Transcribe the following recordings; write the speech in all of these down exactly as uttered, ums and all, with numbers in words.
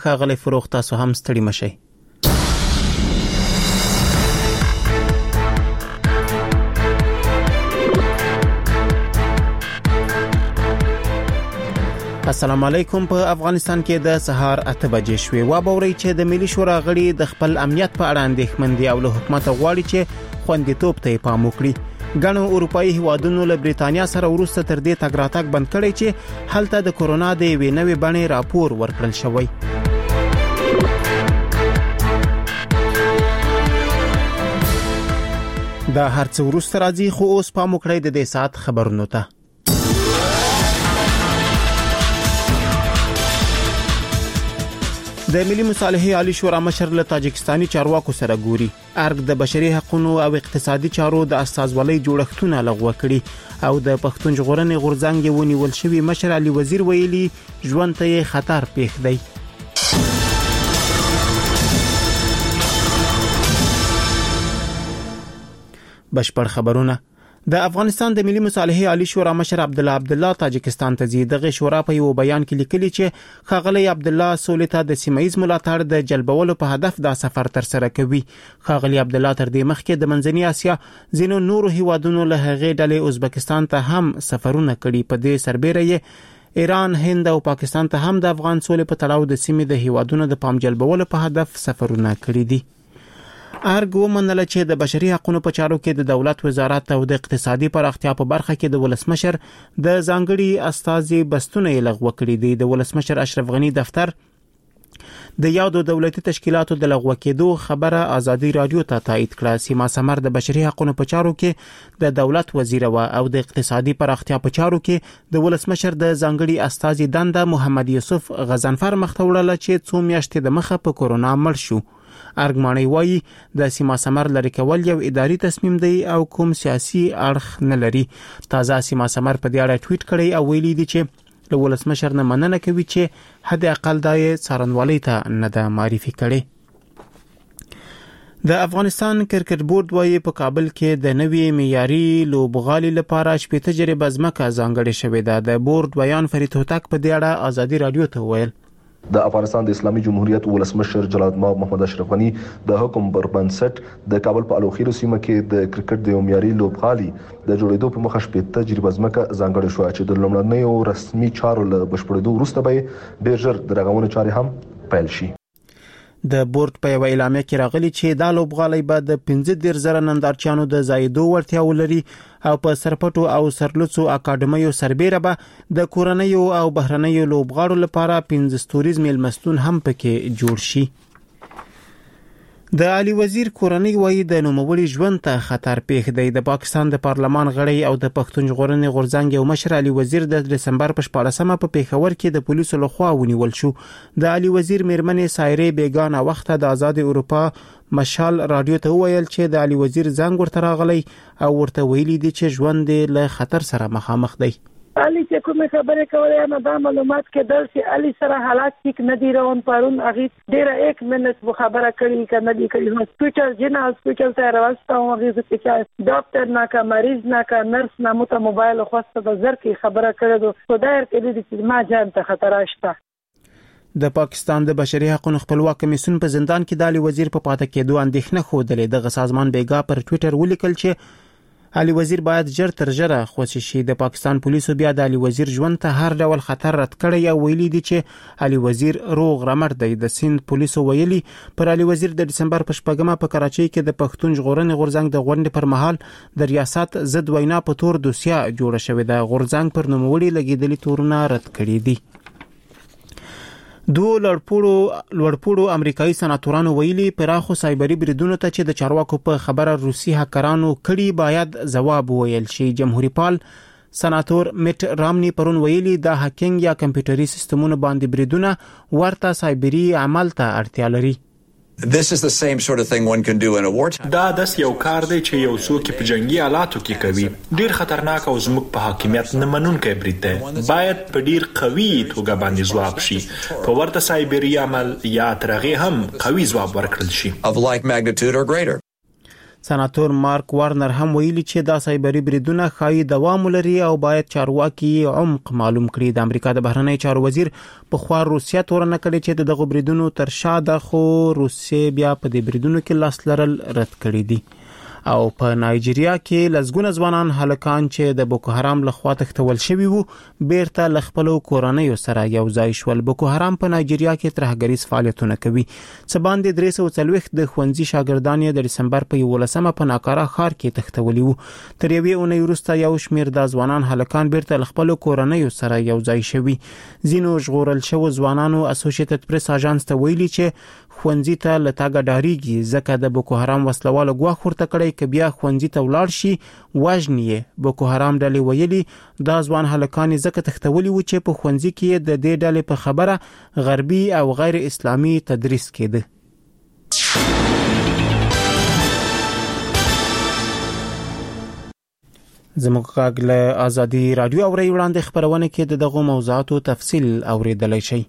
ښاغلی فروغ تاسو هم ستړي مشئ. السلام علیکم. په افغانستان کې د سهار اته بجې شوې. وا بوري چې د ملي شورا غړي د خپل امنیت په اړه اندېښمن دي او له حکومت غواړي چې خوندیتوب ته پام وکړي. ګڼو اروپאי هیوادونو له بریتانیا سره وروسته تر دې تګ راتګ بند کړی چې هلته د کورونا د یوې نوې بڼې راپور ورکړل شوی. دا هرڅ وروسته راځي، خو اوس پام وکړئ د دې سات خبرونو ته. د ملي مصالحې عالی شورا مشر له تاجکستاني چارواکو سره ګوري. ارګ د بشري حقوقو او اقتصادي چارو د استازولۍ جوړښتونه لغوه کړي او د پښتون ژغورنې غورځنګ ونیول شوی مشر علي وزیر ویلي ژوند ته خطر پیښ دی. بشپړ خبرونه. د افغانستان د ملي مصالحې عالی شورا مشر عبد الله عبد الله تاجکستان ته ځي. دغه شورا په یو بیان کې لیکلي چې ښاغلی عبد الله سولې ته د سیمایي ملاتړ د جلبولو په هدف دا سفر تر سره کوي. ښاغلی عبد الله تر دې مخکې د منځنۍ اسیا ځینو نورو هیوادونو له هغې ډلې ازبکستان ته هم سفرونه کړي. په دې سربېره یې ایران، هند او پاکستان ته هم د افغان سولې په تړاو د سیمې د هیوادونو د پام جلبولو په هدف سفرونه کړي دي. ارګ ومنل چې د بشري حقوقو په چارو کې د دولت وزارت او د اقتصادي پراختیا په برخه کې د ولسمشر د ځانګړي استازي بستونه لغوه کړي دي. د ولسمشر اشرف غنی دفتر د یادو دولتي تشکیلاتو د لغوه کېدو خبره ازادي رادیو ته تایید کړه. سیما سمر د بشري حقوقو په چارو کې د دولت وزیر و او د اقتصادي پراختیا په چارو کې د ولسمشر د ځانګړي استازي دنده محمد یوسف غزنفر مخته وړله چې څو میاشتې د مخه په کورونا مړ شو. ارګماني وایي د سیما سمر لري کول یو اداري تصمیم دی او کوم سیاسي اړخ نه لري. تازه سیما سمر په دې اړه ټویټ کړی او ویلي دی چې له ولسمشر نه مننه کوي چې حد اقل دای څارنوالۍ ته نه ده معرفي کړي. د افغانستان کرکټ بورډ وایي په کابل کې د نوې معیاري لوبغالي لپاره شپږ تجربه ځمکه ځانګړې شوې ده. د بورډ بیان فرید هوتک په دې اړه ازادي رادیو ته ویل. د افغانستان د اسلامي جمهوریت ولسمشر جلال محمد اشرف غنی د حکم پر بنسټ د کابل په الوخیرو سیمه کې د کرکټ د معیاري لوبغالي د جوړېدو په مخه شپږ تجربه ځمکه ځانګړې شو چې د لومړنیو رسمي چارو له بشپړېدو وروسته به ډېر ژر د رغونې چارې هم پیل شي. د بورډ په یو اعلامیه کې راغلي چې دا لوبغالي به د پنځه دېرش زره نندارچیانو د زایدو وړتیا ولري او په سرپټو او سرلوڅو اکاډمیو سربېره به د کورنیو او بهرنیو لوبغاړو لپاره پنځه ستوریز میلمستون هم پکې جوړ شي. د علي وزیر کورنۍ وایي د نوموړي ژوند ته خطر پیښ دی. د پاکستان د پارلمان غړی او د پښتون ژغورنې غورځنګ یو مشر علي وزیر د دسمبر په شپاړسمه په پیښور کې د پولیسو لخوا ونیول شو. د علي وزیر میرمنې سایرې بیگانه وخت د آزاد اروپا مشال رادیو ته ویل چې د علي وزیر زنګ ورته راغلی او ورته ویلي دي چې ژوند له خطر سره مخامخ دی. علي چې کومه خبره کوله نه دا معلومات کې در چې علي سره حالات ټیک نه دی روان. پرون هغه ډیره یک منټ مو خبره کړې کنه دی کړي هسپتال جنا هسپتال ته راوستو هغه چې ډاکټر نه کا مریض نه کا نرس نه مو ته موبایل خوسته د زر کې خبره کړې دو خدای دې چې ما جان ته خطر راشته. د پاکستان د بشري حقوقو خپلواک کمیسیون په زندان کې د علي وزیر په پاتې کېدو اندېښنه خوده. د سازمان بیګا پر ټوئیټر ولیکل چې علي وزیر باید ژر تر ژره خوشی شي. د پاکستان پولیسو بیا د علي وزیر ژوند ته هر ډول خطر رد کړی او ویلي دي چې علي وزیر روغ رمټ دی. د سند پولیسو ویلي پر علي وزیر د دسمبر په شپږمه په کراچۍ کې د پښتون ژغورنې غورځنګ د غونډې پر مهال د ریاست ضد وینا په تور دوسیه جوړه شوې ده. غورځنګ پر نوموړي لګیدلي تورونه رد کړي دي. دو لړپوړو لړپوړو امریکایي سناتورانو ویلي پراخو سایبری بریدونو ته چې د چارواکو په خبره روسي هکرانو کړي باید ځواب ویل شي. جمهوریت پال سناتور میټ رامني پرون ویلي د هکینګ یا کمپیوټري سیستمونو باندې بریدونه ورته سایبری عمل ته اړتیا لري. This is the same sort of thing one can do in a wartime. دا داس یو کار دی چې یو څوک په جنگي آلاتو کې کوي. ډیر خطرناک او زموږ په حاکمیت نه منونکی برید دی. باید په ډیر قوي توګه باندې ځواب شي. په ورته سایبری عمل یا ترغه هم قوي ځواب ورکړل شي. Of like magnitude or greater. سناتور مارک وارنر هم ویلي چې دا سایبري بریدونه ښایي دوام ولري او باید چارواکي عمق معلوم کړي. د امریکا د بهرنی چارو وزیر په خوا روسیه تورنه کړې چې دغه بریدونو تر شا ده، خو روسیه بیا په دې بریدونو کې لاس لرل رد کړي دي. او په نایجیریا کې لزګونه ځوانان هلکان چې د بوکو حرام لخوا تښتول شوي وو بیرته له خپلو کورنیو سره یو ځای شول. بوکو حرام په نایجیریا کې ترهګریز فعالیتونه کوي. څه باندې درې سوه څلوېښت د ښوونځي شاګردان یې د ډسمبر په یولسمه په ناکاره ښار کې تښتولي وو. تر یوې اونۍ وروسته یو شمېر د ځوانان هلکان بیرته له خپلو کورنیو سره یو ځای شوي. ځینو ژغورل شوو ځوانانو اسوسییټډ پریس اژانس ته ویلي چې ښوونځي ته له تاګه ډاریږي ځکه د بوکو حرام وسلوالو ګواښ ورته کړی که بیا ښوونځي ته ولاړ شي وژني یې. بوکو حرام ډلې ویلي دا ځوان هلکان ځکه تښتولي وو چې په ښوونځي کې د دې ډلې په خبره غربي او غیر اسلامي تدریس کېده. زموږ غږ له آزادي رادیو اوري وړاندې خبرونه کې د دغو موضوعاتو تفصیل اوریدلای شئ.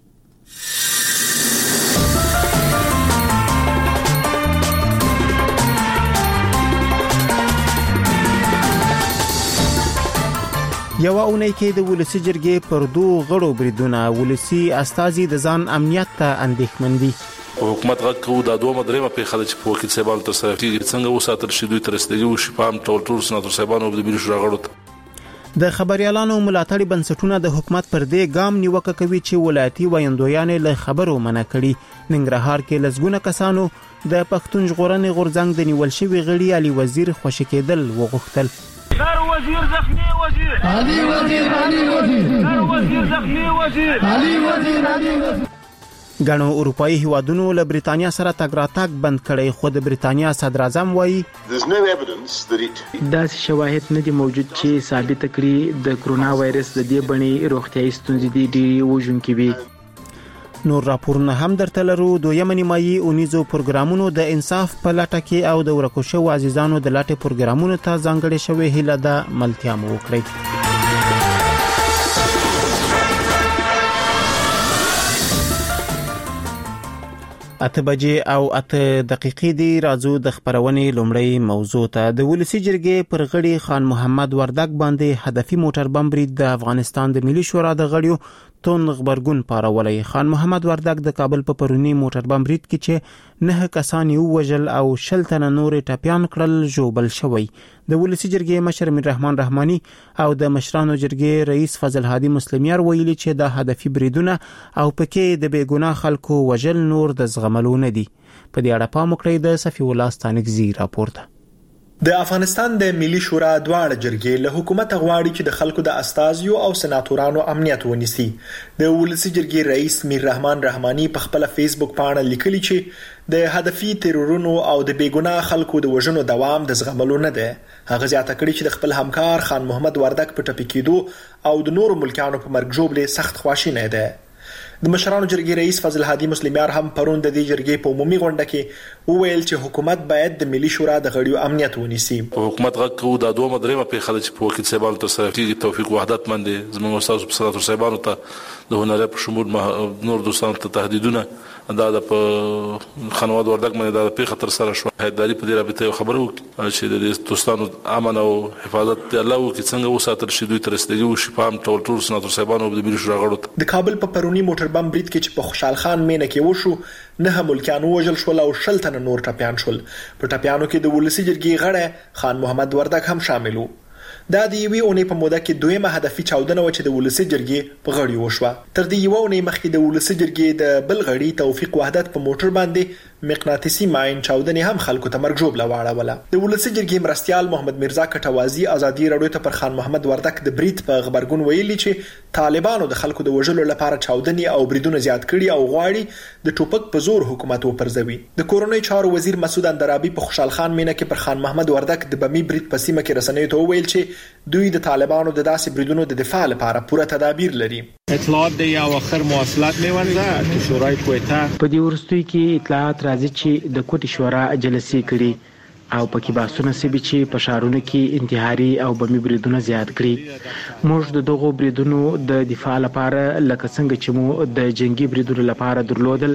یو اونۍ کې د ولسی جرګې پر دوه غړو بریدونه ولسی استازي د ځان امنیت ته اندېښمن دي. حکومت غږ کوو دا دوه مدرمه په خلک په وکیل صاحبانو تر سره کیږي څنګه وساتل شي دوی تر استګي او شپام ټول ټول سناتور صاحبانو د ملي شورا غړو د خبريالانو ملاتړي بنسټونه د حکومت پر دې ګام نیوکه کوي چې ولایتي وایندویان له خبرو منع کړي. ننګرهار کې لزګونه کسانو د پښتون ژغورنې غورځنګ د نیول شوی غړي علي وزیر خوشی کېدل وغوښتل. سر وزیر زخمی وزیر علي وزیر علي وزیر سر وزیر زخمی وزیر علي وزیر علي وزیر. ګڼو اروپאי هیوادونو له بریتانیا سره تګ راتګ بند کړي، خو د بریتانیا صدر اعظم وایي دا شواهد نه دي موجود چې ثابت کړي د کرونا وایرس د دې بڼې روغتیايي ستونزې دي ډېری وژونکې وي. نور راپورونه هم درته لرو. دویمه نیمایي اونیزو پروګرامونو د انصاف په لټه کې او د ورکو شوو عزیزانو د لټې پروګرامونو ته ځانګړې شوې هیله ده ملتیا مو وکړئ. اته بجې او اته دقیقې دی. راځو د خبرونې لومړی موضوع ته. د ولسی جرګې پر غړي خان محمد وردګ باندې هدفي موټر بم برید د افغانستان د ملي شورا د غړیو تون غبرګون پارولای. خان محمد وردګ د کابل په پرونی موټر بم برید کې چې نه کسان یو وجل او شل تنه نور ټپيان کړل جوبل شوی. د ولسی جرګې مشر امیر رحمان رحماني او د مشرانو جرګې رئیس فضل هادي مسلمیار ویلي چې د هدفي بریدونه او پکې د بیګناه خلکو وجل نور د زغملو نه دي. په دې اړه پام وکړئ د صفي الله ستانکزي راپورته. د افغانستان د ملي شورا دواړه جرګې له حکومت غواړي چې د خلکو د استازیو او سناتورانو امنیت ونیسي. د ولسی جرګې رئیس امیر رحمان رحماني په خپل فیسبوک باندې لیکلي چې د هدفي ترورونو او د بیګناه خلکو د وژنو دوام د زغملو نه ده. هغه زیاته کړي چې د خپل همکار خان محمد وردګ په ټپي کېدو او د نورو ملکانو په مرګ جوړې سخت خواشینه ده. د مشرانو جرګې رئیس فضل هادي مسلمیار هم پرون د دې جرګې په عمومي غونډه کې وویل چې حکومت باید د ملي شورا د غړیو امنیت ونیسي. حکومت غږ کوو دا دوه مدرمه په خلک په وکیل صاحبانو تر سره کیږي توفیق وحدت باندې زموږ استاد سناتور صاحبانو ته د هنر په شمول نور دوستانو ته تهدیدونه دا د خانواد وردګ باندې د په خطر سره شو. هیداري په دې رابطه خبرو چې د دوستانو امن او حفاظت الله او څنګه وساتل شي دوی تر استګي او شپام ټول ټول سناتور صاحبانو د ملي شورا غړو. د کابل په پرونی موټر بم برید کې چې په خوشحال خان مینه کې وشو نه ملکیان وژل شول او شل تنه نور ټپيان شول. په ټپيانو کې د ولسی جرګې غړی خان محمد وردګ هم شامل وو. دا د یوې اونۍ په موده کې دویمه هدفي چاودنه و چې د ولسی جرګې په غړي وشوه. تر دې یو اونۍ مخکې د ولسی جرګې د بل غړي توفیق وحدت په موټر باندې مقناطیسي ماین چاودنې هم خلکو ته مرګ جوړ لواړوله. د ولسی جرګې مرستيال محمد میرزا کټوازی ازادي راډیو ته پر خان محمد وردګ د برید په خبرګون ویلي چې طالبانو د خلکو د وژلو لپاره چاودنې او بریدونه زیات کړي او غواړي د ټوپک په زور حکومت وپرځوي. د کورونی چارو وزیر مسعود اندرابي په خوشحال خان مینه کې پر خان محمد وردګ د بمی برید په سیمه کې رسنیو ته ویل چې دوی د طالبانو د داسې بریدونو د دفاع لپاره پوره تدابیر لري. اطلاعات د یو اخر مواصلات میونده چې شورای کویته په دې ورستوي کې اطلاعات راځي چې د کوټي شورا جلسې کړي او پکې بحثونه سوي چې په شهرونو کې انتحاري او بمي بریدونه زیات کړي. موږ د دغو بریدونو د دفاع لپاره لکه څنګه چې مو د جنگي بریدونو لپاره درلودل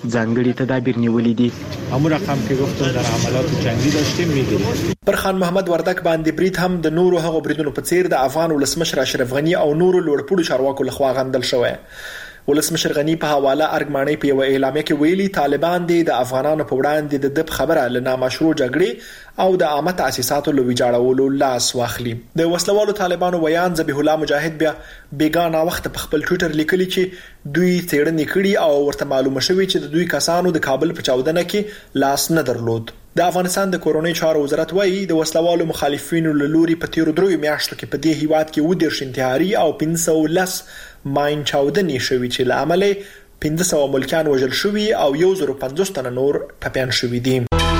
ځانګړي تدابیر نیولې دي. همون رقم که گفتم در عملیات جنگی داشتیم میگیریم. پر خان محمد وردک باندې برید هم د نورو هغو بریدونو په څیر د افغان ولسمشر اشرف غنی او نورو لوړپوړو چارواکو لخوا غندل شوی. ولسمشر غنی په حواله ارګماني په یو اعلامیه کې ویلي طالبان د افغانانو په وړاندې د دب خبره له نامشروع جګړې او د عامه تاسیساتو له ویجاړولو لاس واخلي. د وسلوالو طالبانو ویان ذبیح الله مجاهد بیا بیګانه وخت په خپل ټوئیټر لیکلي چې دوی تیړنې کړي او ورته معلومه شوی چې د دوی کسانو د کابل په چاودنه کې لاس نه درلود. د افغانستان د کورونی چارو وزارت وایي د وسلوالو مخالفینو له لوري په تیرو درو میاشتو کې په دې هیواد کې ودرش انتحاري او پنځه سوه ولس ماین چاودنې شوي چې له امله پنځه سوه ملکیان وژل شوي او یو زر و پنځوس تنه نور ټپیان شوي دي.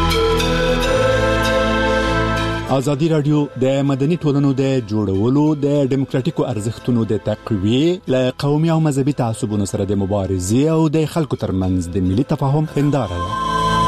ازادي رادیو د مدني ټولنو د جوړولو د ډیموکراتیکو ارزښتونو د تقویه له قومي او مذهبي تعصبونو سره د مبارزې او د خلکو ترمنځ د ملي تفاهم هنداره ده.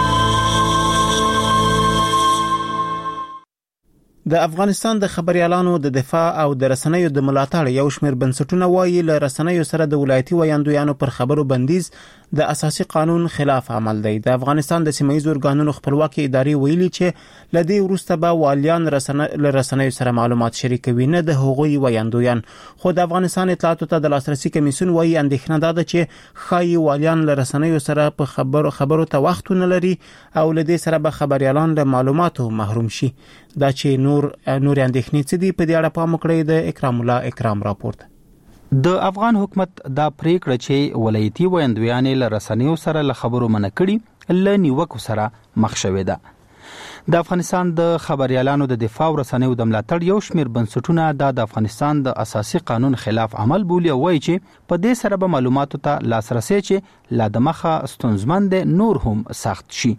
د افغانستان د خبريالانو د دفاع او د رسنیو د ملاتړ یو شمېر بنسټونه وایي له رسنیو سره د ولایتي ویاندویانو پر خبرو بندیز د اساسي قانون خلاف عمل دی. د افغانستان د سیمه ییزو ارګانونو خپلواکي ادارې ویلي چې لدی وروسته به والیان رسنیو رسنیو سره معلومات شریکوي نه د هغوی ویاندویان. خو د افغانستان اطلاعاتو ته د لاسرسي کمیسیون وایي اندېښنه ده چې خایي والیان له رسنیو سره په خبرو خبرو ته وخت نه لري او لدی سره به خبريالان له معلوماتو محروم شي. دا چې نور نور اندېښنې څه دي په دې اړه پام وکړئ. د اکرام الله اکرام راپورټ. د افغان حکومت دا پریکړه چې ولایتي ویاندویان له رسنیو سره له خبرو منع کړي له نیوکو سره مخ شوې ده. د افغانستان د خبريالانو د دفاع او رسنیو د ملاتړ یو شمېر بنسټونه د افغانستان د اساسي قانون خلاف عمل بولي او وایي چې په دې سره به معلوماتو ته لاسرسي چې لا د مخه ستونزمند نور هم سخت شي.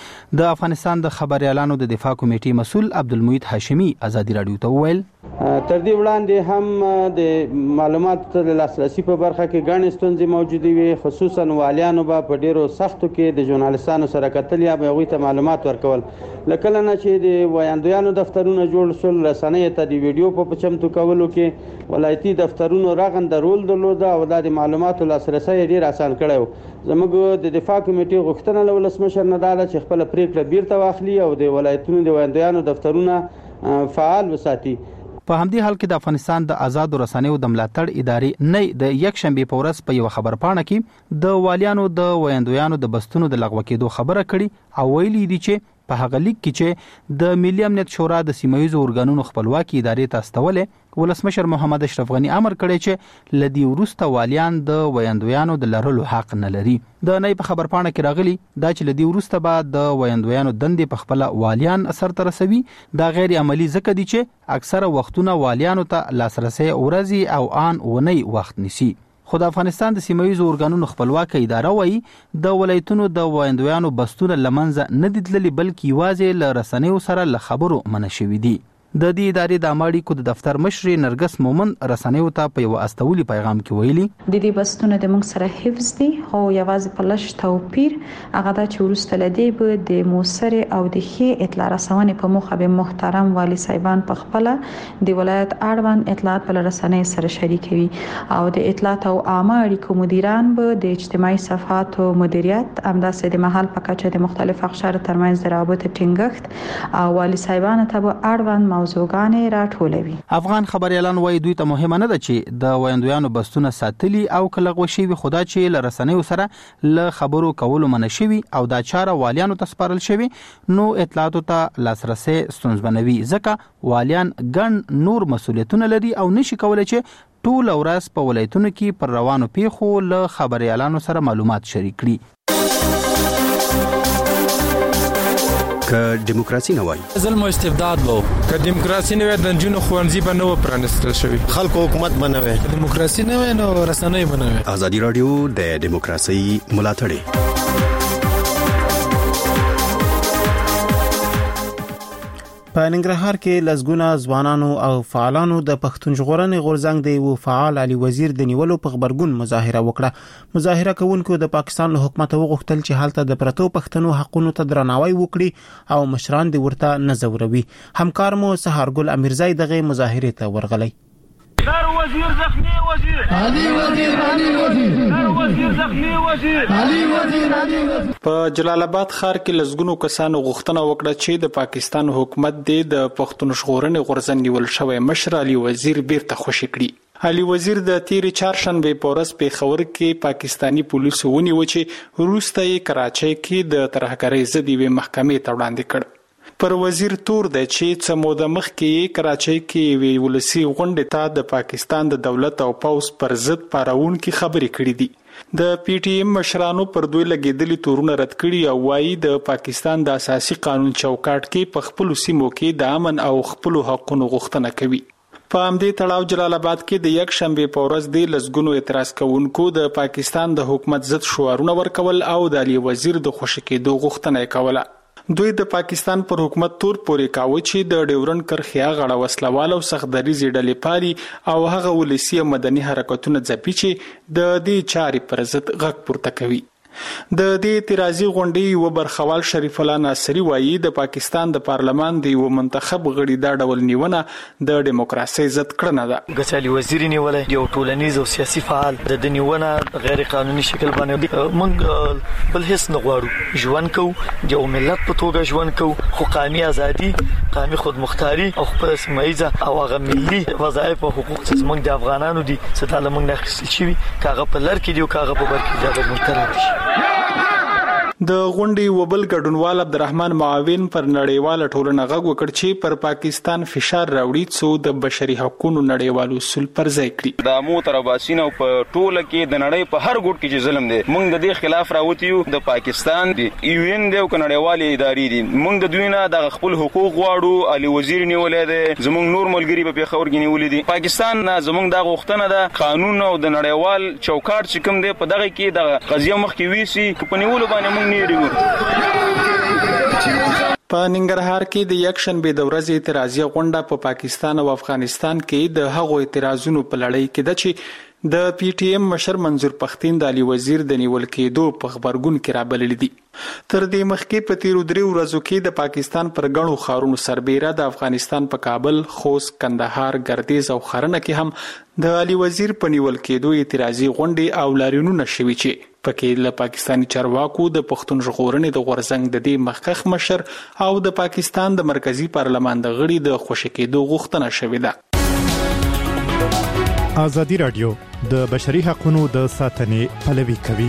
د افغانستان د خبريالانو د دفاع کمیټې مسؤل عبدالمجید هاشمی ازادي رادیو ته وویل تر دې وړاندې هم د معلوماتو ته لاسرسي په برخه کې ګڼې ستونزې موجودې وي، خصوصا والیانو به په ډیرو سختو کې د ژورنالستانو سره کتل یا به هغوی ته معلومات ورکول. له کله نه چې د ویاندویانو دفترونه جوړ شول رسنیو ته د ویډیو په چمتو کولو کې ولایتي دفترونو رغنده رول درلوده او دا د معلوماتو لاسرسی ډیر اسان کړی و. زموږ د دفاع کمیټې غوښتنه له ولسمشر نه ده چې خپله پریکړه بیرته واخلي او د ولایتونو د ویاندویانو دفترونه فعال وساتي. په همدې حال کې د افغانستان د آزادو رسنیو د ملاتړ ادارې نه د یک شنبه په ورځ په یو خبرپاڼه کې د والیانو د ویاندویانو د بستونو د لغوه کېدو خبره کړې او ویلي دي چې په هغه لیک کې چې د ملي امنیت شورا د سیمه ییزو ارګانونو خپلواکي ادارې ته استولې ولسمشر محمد اشرف غنی امر کړی چې لدی وروسته والیان د ویاندویانو د لرلو حق نه لري. د نه په خبرپاڼه کې راغلي دا چې لدی وروسته به د ویاندویانو دندې په خپل والیان اثر تر رسوي دا غیر عملی ځکه دي چې اکثره وختونه والیانو ته لاسرسي ورځي او آن ونی وخت نسی. خو د افغانستان د سیمه ییزو ارګانونو خپلواکه اداره وایي د ولایتونو د ویاندویانو بستونه لمنځه نه دي تللي بلکې یوازې له رسنیو سره له خبرو منع شوي دي. د دې ادارې د عامه اړیکو د دفتر مشر نرګس مومن رسنیو ته په یو استولي پیغام کې ویلي د دې بستونه د موږ سره حفظ دي او یوازې په لږ توپیر هغه دا چې وروسته لدی به د موثر او د ښې اطلاع رسونې په موخه به محترم والی صاحبان په خپل د ولایت اړوند اطلاعات په رسنۍ سره شریکوي او د اطلاعات او عامه اړیکو مدیران به د اجتماعي صفحاتو مدیریت همداسې د محل په کچه د مختلف اقشار ترمنځ د رابطې ټینګښت او والی صاحبانو ته به اړوند موضوعګانې راټولوي. افغان خبريالان وایي دوی ته مهمه نه ده چې د ویاندویانو بستونه ساتلي او کلغه شي وي خدا چې ل رسنیو سره ل خبرو کولو منع شوی او دا چاره والیانو ته سپارل شوی نو اطلاعاتو ته لاسرسي ستونزمنوي ځکه والیان ګڼ نور مسولیتونه لري او نشي کولای چې ټول ورځ په ولایتونو کې پر روانو پیښو ل خبريالانو سره معلومات شریک کړي. که دیموکراسي نه وای ظلم او استبداد وو که دیموکراسي نه وای د جنونو خوانزي به نو پرانستل شوی خلکو حکومت بنوي دیموکراسي نه وای نو رسنۍ بنوي. ازادي رادیو د دیموکراسي ملاتړ په ننګرهار کې لزګونه ځوانانو او فعالانو د پښتون ژغورنې غورځنګ د یو فعال علي وزیر د نیولو په خبرګون مظاهره وکړه. مظاهره کوونکو د پاکستان له حکومت وغوښتل چې حالت د پرتو پښتنو حقونو ته درناوی وکړي او مشران د ورته نزوروي. همکار مو سهارګل امیرزای دغه مظاهره ته ورغلی. سر وزیر زخمی وزیر علي وزیر علي وزیر سر وزیر زخمی وزیر علي وزیر علي وزیر. په جلال آباد ښار کې لسګونو کسانو غوښتنه وکړه چې د پاکستان حکومت د پښتون ژغورنې غورځنګ نیول شوی مشر علي وزیر بیرته خوشي کړي. علي وزیر د تیری چهارشنبه په ورځ په خبر کې پاکستانی پولیسو ونیو چې وروسته یې کراچۍ کې د ترهګرۍ ضد یوې محکمې ته وړاندې کړ. پر وزیر تور دی چې څه موده مخکې کراچۍ کې یوې ولسي غونډې ته د پاکستان د دولت او پوځ پر ضد پاروونکي خبرې کړې دي. د پی ټی ایم مشرانو پر دوی لګېدلي تورونه رد کړي او وایي د پاکستان د اساسي قانون چوکاټ کې په خپلو سیمو کې د امن او خپلو حقونو غوښتنه کوي. په همدې تړاو جلال آباد کې د یک شنبه په ورځ د لسګونو اعتراض کوونکو د پاکستان د حکومت ضد شعارونه ورکول او د علي وزیر د خوشي کېدو غوښتنه کوله. دوی د پاکستان پر حکومت تور پورې کاوه چې د ډیورنډ کرښې غړو وسلوال او سختدریزي ډلې پالي او هغه ولسی مدني حرکتونه ځپي چې د دې چارې پر ضد غږ پورته کوي. د دې اعتراضي غونډې یو برخوال شریف الله ناصری وایي د پاکستان د پارلمان د یو منتخب غړي دا ډول نیونه د دیموکراسي ضد کړنه ده. ګچالي وزیر نیولای یو ټولنیز او سیاسي فعال د د نیونه غیر قانوني شکل باندې موږ بل هیڅ نه غواړو. ژوند کو یو ملت په توګه ژوند کو خو قومي ازادي قومي خودمختاري او خپل سیمایي او هغه ملي وظایف او حقوق چې موږ د افغانانو دي ستاله موږ نه اخیستل شي کاغه په لر کې دی او کاغه په بر کې دی مونږ ته د غونډې وبل ګډونوال عبدالرحمن معاون پر نړیواله ټولنه غږ وکړ چې پر پاکستان فشار راوړي څو د بشري حقوقو نړیوالو اصول پر ځای کړي. د مو ترباسین او په ټوله کې د نړۍ په هر ګوټ کې چې ظلم دی موږ د دې خلاف راوتیو. د پاکستان دی یو ان دی او نړیوالې ادارې دي موږ د دوی نه د خپل حقوق غواړو. علي وزیر نیولې ده زموږ نور ملګری په پیښور کې نیولې دي. پاکستان نه زموږ د غوښتنه ده قانون او د نړیوال چوکاټ چې کوم دی په دغه کې د قضیه مخ کې ویسي په نیولو باندې موږ په ننګرهار کې د یک شنبه د ورځې اعتراضي غونډه په پاکستان او افغانستان کې د هغو اعتراضونو په لړۍ کې ده چې د پی ټی ایم مشر منظور پښتين د علي وزیر د نیول کېدو په خبرګون کې رابلل دي. تر دې مخکې په تیرو درې ورځو کې د پاکستان پر غړو خارونو سربېره د افغانستان په کابل، خوست، کندهار، ګردیز او خرنه کې هم د علي وزیر په نیول کېدو اعتراضي غونډې او لاریونونه شوي چې پکې له پاکستاني چارواکو د پښتون ژغورنې د غورځنګ د دې مخکخ مشر او د پاکستان د مرکزی پارلمان د غړي د خوشي کېدو غوښتنه شوې ده. ازادي رادیو د بشري حقوقو د ساتنې پلوي کوي.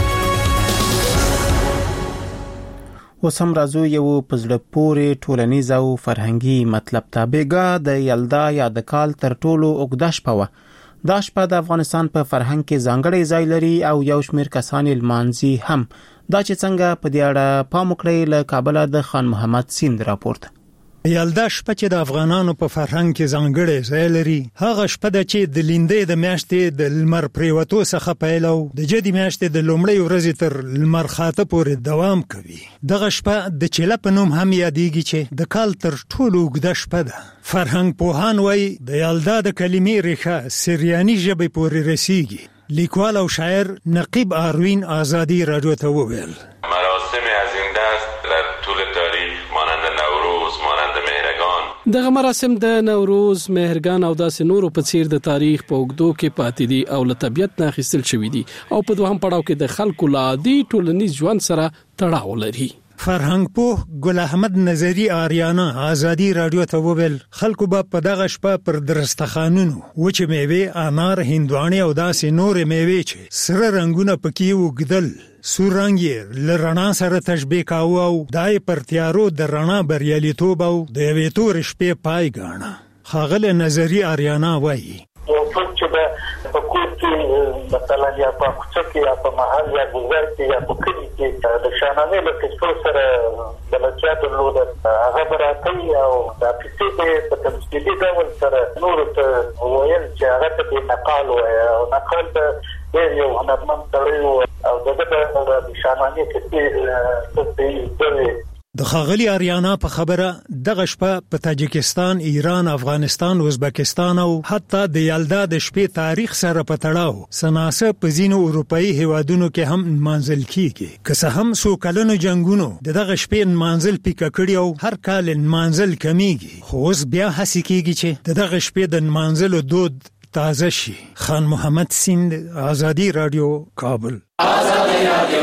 وسم راځو یو پزړه پورې ټولنیز او فرهنګي مطلب تابعګه د یلدا یا د کال تر ټولو اوږده شپه دا شپه د افغانستان په فرهنګ کې ځانګړی ځای لري او یو شمېر کسان لمانځي هم. دا چې څنګه په دې اړه پام وکړئ له کابل د خان محمد سیند راپورټ. یلدا شپه چې د افغانانو په فرهنګ کې ځانګړی ځای لري هغه شپه ده چې د لیندې د میاشتې د لمر پریوتو څخه پیل او د جدي میاشتې د لومړۍ ورځې تر لمر خاته پورې دوام کوي. دغه شپه د چله په نوم هم یادېږي چې د کال تر ټولو اوږده شپه ده. فرهنګ پوهان وایي د یلدا د کلمې ریښه سریاني ژبې پورې رسیږي. لیکوال او شاعر نقیب آروین ازادي رادیو ته وویل مراسم از این دست در طول تاریخ مانند نوروز مانند مهرگان دغه مراسم د نوروز، مهرګان او داسې نورو په څیر د تاریخ په اوږدو کې پاتې دي او له طبیعت نه اخیستل شوي دي او په دوهم پړاو کې د خلکو له عادي ټولنیز ژوند سره تړاو لري. فرهنګ پوه ګل احمد نظری آریانا ازادي رادیو ته وویل خلکو به په دغه شپه پر درستخانونو وچه میوه، انار، هندوانه او داسې نور میوه چې سره رنگونه پکې وګدل سور رنگ یې لرنا سره تشبیه کاوه او دای پر تیارو د رڼا بریالیتوب او د یوې تور شپې پای ګاڼه. ښاغلی نظری آریانا وایي یو څوک چې په کور کې مثلا یا په کوڅه کې یا په محل یا ګذر کې یا په کلي کې د شاهنامې له کیسو سره بلدتیا درلوده هغه به راکوي او دا کیسې به په تمثیلي ډول سره نورو ته ویل چې هغه ته به نقال وایي او نقال به ډېر یو هنرمند سړی او دغه د شاهنامې کیسې څه د ښاغلي آریانا په خبره دغه شپه په تاجکستان، ایران، افغانستان، ازبکستان او حتی د یلدا د شپې تاریخ سره په تړاو سناسه په ځینو اروپאי هیوادونو کې هم منځل کیږي. که څه هم څو کلونو جنگونو دغه شپې منځل پیکه کړی او هر کال منځل کمیږي، خو اوس بیا هڅه کیږي چې دغه شپې د منځلو دود تازه شي. خان محمد سیند، آزادی رادیو، کابل. آزادی رادیو.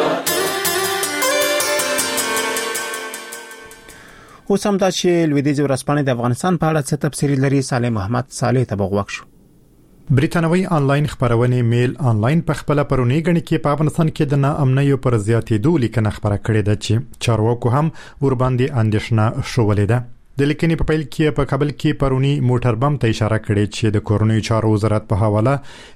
اوس هم دا چې لویدیځ ورځپاڼې د افغانستان په اړه څه تفسیری لري. صالح محمد صالح ته بغوښ شو. بریټانوي انلاین خبرونه میل انلاین په خپل پرونی غنی کې په افغانستان کې د ناامنۍ پر زیاتېدو لیکنه خبره کړې ده چې چارواکو هم ور باندې اندېښنه شولې ده. د لیکنې په پیل کې په کابل کې پرونی موټر بم ته اشاره کړې چې د کورونی چارو وزارت په حواله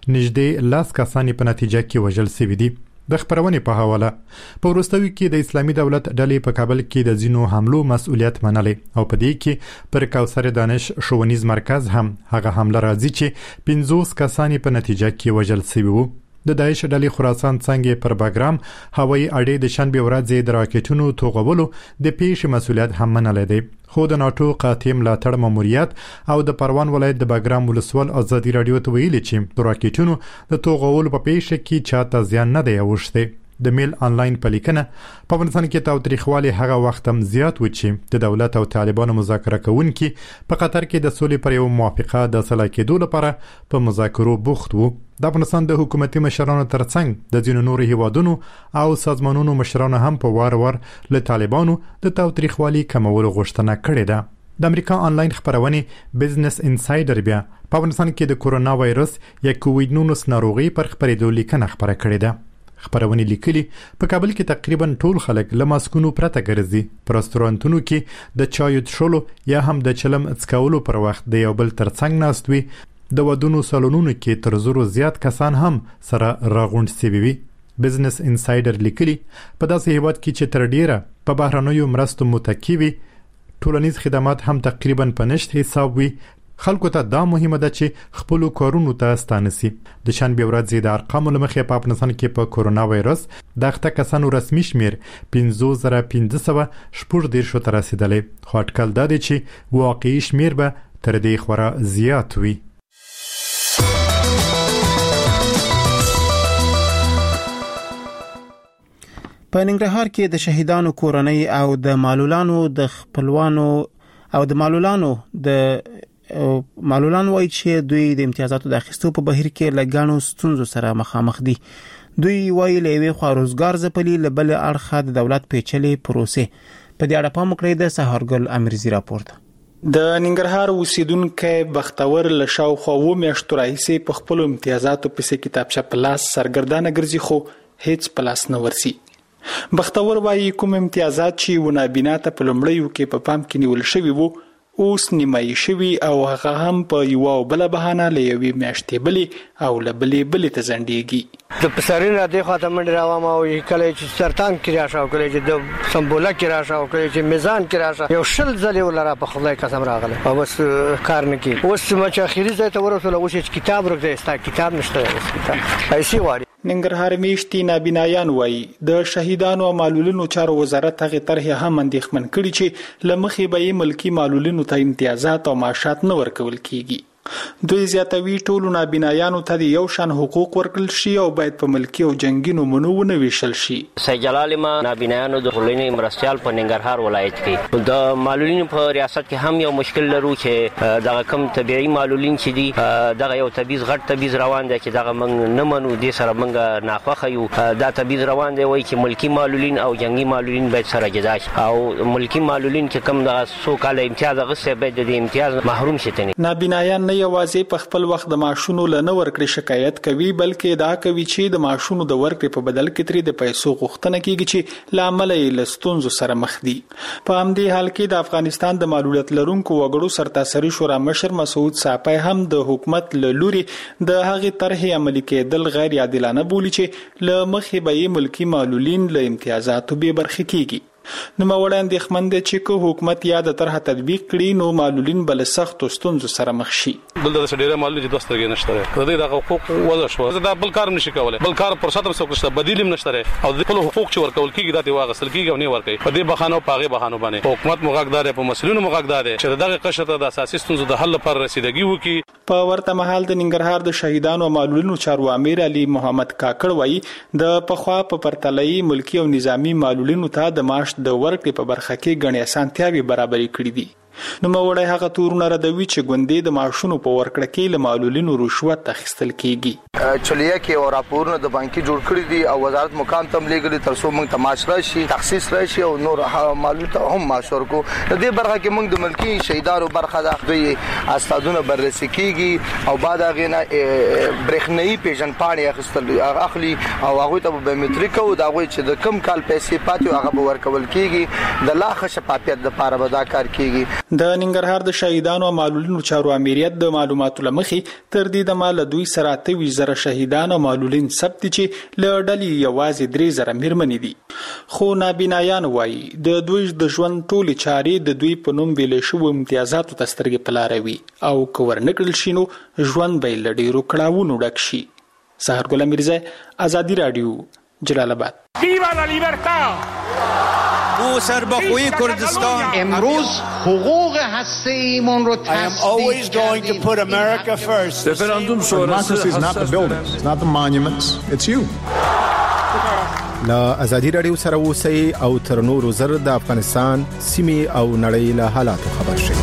نږدې لاس کسانی په نتیجه کې وژل شوي دي. د خبرونې په حواله په ورستوي کې د اسلامي دولت ډلې په کابل کې د زینو حملو مسؤلیت منلې او په دې کې پر کوثر دانش ښوونیز مرکز هم هغه حمله راځي چې پنځوس کسانی په نتیجه کې وژل شوي وو. د داعش ډلې خراسان څنګه پر باګرام هوایي اډې د شنبه ورځې د راکټونو توغولو د پیښې مسؤلیت هم منلې دی. خو د ناتو قاطع ملاتړ ماموریت او د پروان ولایت د باګرام ولسوال آزادي رادیو ته ویلي چې د راکټونو د توغولو په پیښه کې چاته زیان نه دی اوښته. د میل انلاین په لیکنه په افغانستان کې تاوتریخوالي هغه وخت هم زیات و چې د دولت او طالبانو مذاکره کوونکي په قطر کې د سولې پر یو موافقه د صلاح کېدو لپاره په مذاکرو بوخت وو. د افغانستان د حکومتي مشرانو ترڅنګ د ځینو نورو هیوادونو او سازمانونو مشرانو هم په وار وار له طالبانو د تاوتریخوالي کمولو غوښتنه کړې ده. د امریکا انلاین خبرونه بزنس انسایډر بیا په افغانستان کې د کورونا وایرس یا کووډ نولس ناروغي پر خبرېدو لیکنه خبره کړې ده. خبرونه لیکلي په کابل کې تقریبا ټول خلک له ماسکونو پرته ګرځي. په رستورانتونو کې د چایو څښلو یا هم د چلم څکولو پر وخت د یو بل ترڅنګ ناست وي. د ودونو سالونونو کې تر زرو زیات کسان هم سره راغونډ شوي وي. بزنس انسایډر لیکلي په داسې هیواد کې چې تر ډیره په بهرنیو مرستو متکی وي، ټولنیز خدمات هم تقریبا په نشت حساب وي. خلکو ته دا مهمه ده چې خپل کارونو ته ستانه سي. د شنبه ورځې د ارقامو لمخې په افغانستان کې په کورونا وایرس د اخته کسانو رسمي شمیر پنځه زره پنځه سوه شپږ دېرش ته رسیدلی، خو اټکل دا دی چې واقعي شمیر به تر دې خورا زیات وي. په ننګرهار کې د شهیدانو کورنۍ او د معلولانو د خپلوانو او د معلولانو د معلولان وایي چې دوی د امتیازاتو د اخیستو په بهیر کې لګانو ستونزو سره مخامخ دي. دوی وایي له یوې خوا روزګار ځپلي، له بل اړخه د دولت پیچلې پروسې. په دې اړه پام وکړئ د سهارګل امیرزي راپورته. د ننګرهار اوسیدونکو بختور له شاوخوا و میاشتو راهیسې په خپل امتیازاتو پسې کتابچه په لاس سرګردانه ګرځي، خو هیڅ په لاس نه ورسي. بختور وایي کوم امتیازات چې ونابینا ته په لومړیو کې په پام کې نیول شوي وو اوس نیمایي شوي او هغه هم په یو او بل بهانه له یوې میاشتې بلې او له بلې بلې ته ځنډېږي. د پسرین را دی خواته منډې راوم او کله چې سرطان کې راشه او کله چې د سمبوله کې راشه او کله چې میزان کې راشه یو شل ځلې ولره په خدای قسم راغله او بس کار نه کوي. اوس چې اخري ځای ته ورسول اوس چې کتاب ورکړی ستا کتاب نشته، اوس کتاب پیسې غواړي. ننګرهار میشتي نابینایان وایي د شهیدانو او معلولینو چارو وزارت هغه طرحې هم اندېښمن کړي چې لمخې به یې ملکی معلولینو ته امتیازات او معاشات نه ورکول کیږي. دوی زیاتوي ټولو نابینایانو ته د یو شان حقوق ورکړل شي او باید په ملکی او جنگي نومونو ونه ویشل شي. سید جلال ما نابینایانو د ټولنې مرستيال په ننګرهار ولایت کې د معلولینو په ریاست کې هم یو مشکل لرو چې دغه کم طبيعي معلولین چې دي دغه یو تبعیض غټ تبعیض روان دی چې دغه موږ نه منو، د سره موږ ناخوخه یو. دا تبعیض روان دی وایي چې ملکی معلولین او جنگي معلولین باید سره جدا شي او ملکی معلولین چې کم دغه سو کال امتیاز غوښته باید د امتیاز محروم شي. نابینایان نه یوازې په خپل وخت د معاشونو لنه ورکړې شکایت کوي، بلکې دا کوي چې د معاشونو د ورکړې په بدل کې ترې د پیسو غوښتنه کیږي چې لامل یې له ستونزو سره مخ دي. په همدې حال کې د افغانستان د معلولیت لرونکو وګړو سرتاسري شورا مشر مسعود صاحب هم د حکومت له لوري د هغې طرحې عملي کېدل غیر عادلانه بولي چې له مخې به یې ملکی معلولین له امتیازاتو بې برخې کیږي. نو موړ اندېښمن دي چې کو حکومت یا د طرح تطبیق کړي نو معلولین بل سخت ستونزو سره مخ شي. دلته د ډیره معلولین چې دوسترګې نشته، کله د حقوق وضع شو دا بل کار نشي کولای، بل کار پر ساتم څوک نشته، بدیل هم نشته او د خپل حقوق چې ورکول کیږي دا دی واغسل کیږي او نه ورکوي. په دې بخانو پاغه بخانو باندې حکومت مغاګدار په مسلونو مغاګدار چې دغه قشره د اساسي ستونزو د حل لپاره رسیدګي وکړي. په ورته مهال د ننګرهار د شهیدانو او معلولینو چارو امیر علي محمد کاکړ وایي د پخوا په پرتلې ملکی او نظامی معلولینو ته د معاش د ورکړې په برخه کې غني اسانتیاوي برابرې کړې دي. نو موړی هغه تورونه ردوي چې ګوندې د معاشونو په ورکړه کې له معلولینو رشوت اخیستل کیږي. چلیه کې او راپورونه د بانکي جوړ کړی دي او وزارت مقام ته لګړي تر څو موږ تماش راشي تخصیص راشي او نور معلومات هم ماشور کو. د دې برخه کې موږ د ملکی شهیدانو برخه ده دوی استادونه بررسي کیږي او بعد هغه نه برېښنایی پیژن پاڼې اخیستل اخلي او هغه ته بایومټریک او دا غوي چې د کم کال پیسې پاتې هغه به ورکول کیږي. د لا ښه شفافیت لپاره به دا کار کیږي. د ننګرهار د شهیدانو او معلولینو چارو امریت د معلوماتو لمخې تر دې د مال دوی سره اتوي زره شهیدان او معلولین ثبت چې له ډلې یوازې درې زره میرمنې دي. خو نابینایان وایي د دوی د ژوند ټولې چارې د دوی په نوم ویل شو امتیازاتو ته سترګې په لاره وي او که ورنکړل شي نو ژوند به له ډېرو کړاوونو ډک شي. سحر ګل میرزا، آزادی رادیو، جلال آباد. ویوا لا لیبرتا. او سربخوی کردستان امروز حقوق هسته‌ایمون رو I am always going to put America first. Referendum sonrası is not the buildings, it's not the monuments, it's you. لا آزادی رادیو سره اوسئ او تر نورو زر د افغانستان سیمې او نړۍ له حالاتو خبر شئ.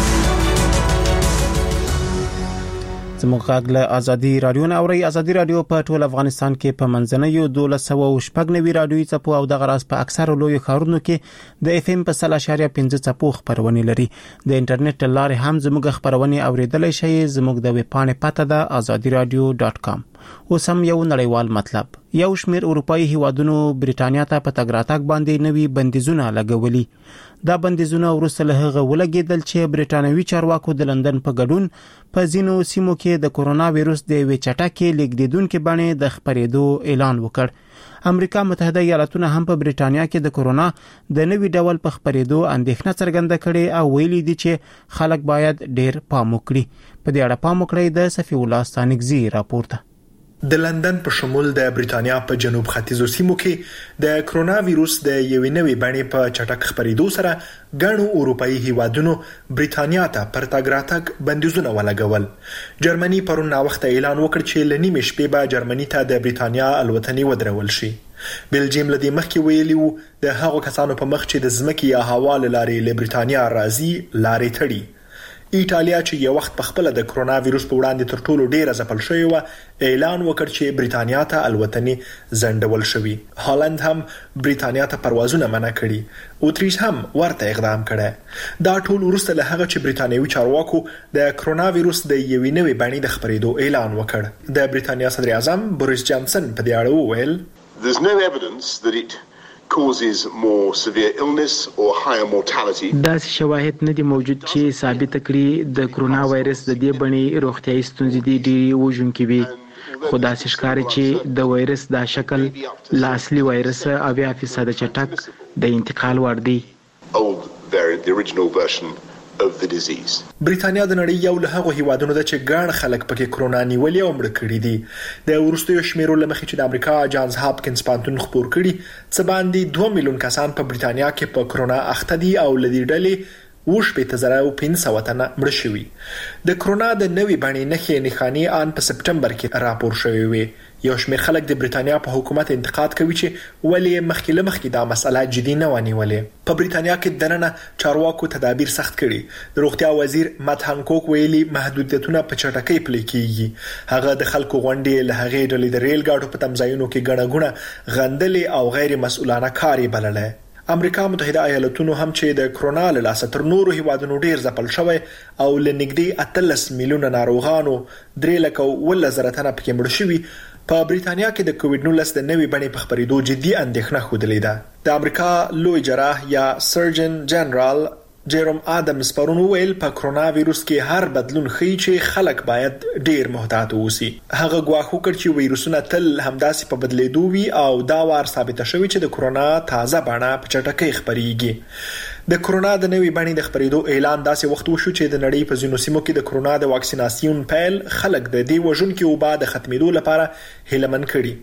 زموږ غږ له آزادی رادیو نه اوري. آزادی رادیو په ټول افغانستان کې په منځنیو دولس سوه شپږ نوي رادیوي څپو او د غراس په اکثر لوی ښارونو کې د اف ام په سل اشاریه پنځه څپو خبرونه لري. د انټرنیټ لارې هم زموږ خبرونه اوریدلای شئ. زموږ د ویب پاڼې پته ده آزادی رادیو ډاٹ کام. اوس هم یو نړیوال مطلب. یو شمیر اروپאי هیوادونو بریټانیا ته په تګ راتګ باندې نوي بندیزونه لګولي. دا بندیزونه ورسره له هغه ولګیدل چې بریټانوي چارواکو د لندن په ګډون په ځینو سیمو کې د کورونا وایرس د وی چټکې لیکدیدونکو باندې د خبرېدو اعلان وکړ. امریکا متحده ایالاتونه هم په بریټانیا کې د کورونا د نوي ډول په خبرېدو اندېښنه څرګنده کړې او ویلي دي چې خلک باید ډېر پام وکړي. په دې اړه پام وکړئ د صفی الله ستانکزی راپورته. د لندن په شمول د بریټانیا په جنوب ختیځو سیمو کې د کرونا وایرس د یوې نوې بڼې په چټک خپرېدو سره ګڼو اروپאי هیوادونو بریټانیا ته پر تګ راتګ بندیزونه ولګول. جرمني پرون وخت اعلان وکړ چې ل نیمې شپې به جرمني ته د بریټانیا الوتنې ودرول شي. بلجیم لدی مخکې ویلی وو د هغو کسانو په مخ چې د ځمکې یا هوا لارې له بریټانیا راځي لارې تړي. ایټالیا چې یو وخت په خپل د کرونا وایرس په وړاندې تر ټولو ډیره ځپل شوی و اعلان وکړ چې بریټانیا ته الوتنې ځنډول شوی. هالند هم بریټانیا ته پروازونه منع کړي. اوتریش هم ورته اقدام کړی. دا ټول وروسته له هغه چې بریټانیوي چارواکو د کرونا وایرس د یوې نوې بڼې د خبرېدو اعلان وکړ. د بریټانیا صدر اعظم بوریس جانسن په دې اړه وویل There's no evidence that it causes more severe illness or higher mortality. دا شواهد نه دي موجود چې ثابت کړي د کرونا وایرس د دې بڼې روغتیايي ستونزې دي ډېری وژونکي وي. خو دا ښکاري چې د وایرس دا شکل لا اصلي وایرس اویا فیصد چټک د انتقال وړ دی. Old variant, the original version of the disease. بریټانیا د نړۍ یو له هغو هیوادونو ده چې ګڼ خلک پکې کرونا نیولې او مړ کړي دي. د وروستیو شمیرو له مخې چې د امریکا جانز هاپکینز پوهنتون خبر کړي څه باندې دوه میلیون کسان په بریټانیا کې په کرونا اخته دي او لدی ډلې وش په تزره او پنځه وطن مړ شوي. د کرونا د نوې بڼې نښې نښانې ان په سپټمبر کې راپور شوې وي. یو شمېر خلک د بریټانیا په حکومت انتقاد کوي چې ولې مخکې له مخکې دا مسله جدي نه ونیولې. په بریټانیا کې دننه چارواکو تدابیر سخت کړي. د روغتیا وزیر مات هانکوک ویلي محدودیتونه په چټکۍ پلي کیږي. هغه د خلکو غونډې له هغې ډلې د ریل ګاډو په تمځایونو کې ګڼه ګوڼه غندلې او غیر مسؤلانه کاري بللې. امریکا متحده ایالاتونو هم چې د کرونا له لاسه تر نورو هیوادونو ډیر ځپل شوی او لنګدي اتلس میلیونه ناروغانو درې لکه ول زره تنه پکې مړ شوي. په بریټانیا کې د کووډ نولس د نوې بڼې په خبرېدو جدي اندېښنه ښودلې ده. د امریکا لوی جراح یا سرجن جنرال جیروم آدمز پرون ویل په کرونا وایرس کې هر بدلون ښیي چې خلک باید ډیر محتاط اوسي. هغه ګواښ وکړ چې وایرسونه تل همداسې په بدلیدو وي او دا وار ثابته شوی چې د کرونا تازه بڼه په چټکۍ خپرېږي. د کرونا د نوې بڼې د خپرېدو اعلان داسې وخت وشو چې د نړۍ په ځینو سیمو کې د کرونا د واکسیناسیون پیل خلک د دې وژونکي وبا د ختمېدو لپاره هیله من کړي.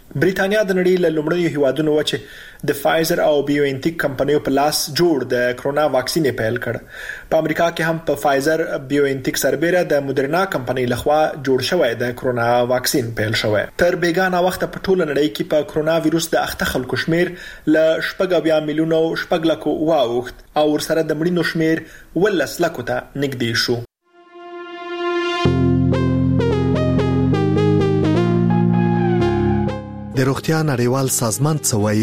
بریټانیا د نړۍ له لومړیو هیوادونو و چې د فایزر او بیوانټیک کمپنیو په لاس جوړ د کرونا واکسین پیل کړ. په امریکا کې هم په فایزر بیوانټیک سربېره د مودرنا کمپنی لخوا جوړ شوی د کرونا واکسین پیل شوی. تر بیګانه وخت په ټوله نړۍ کې په کرونا وایروس د اخته خلکو شمیر ل شپږ اویا میلیونو شپږ لکو واوښت او ورسره د مړینو شمیر ولس لکو ته نږدې شو. د روغتیا نړیوال سازمان څه وایي؟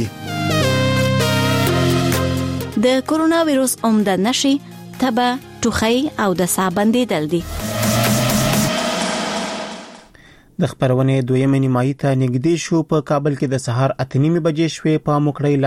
د کرونا وایروس عمده نشي تبه، ټوخی او د ساه بندیدل دي. د خبرونه دویمه نیمایي ته نږدې شو. په کابل کې د سهار اته نیمه بجې شوې په موکړی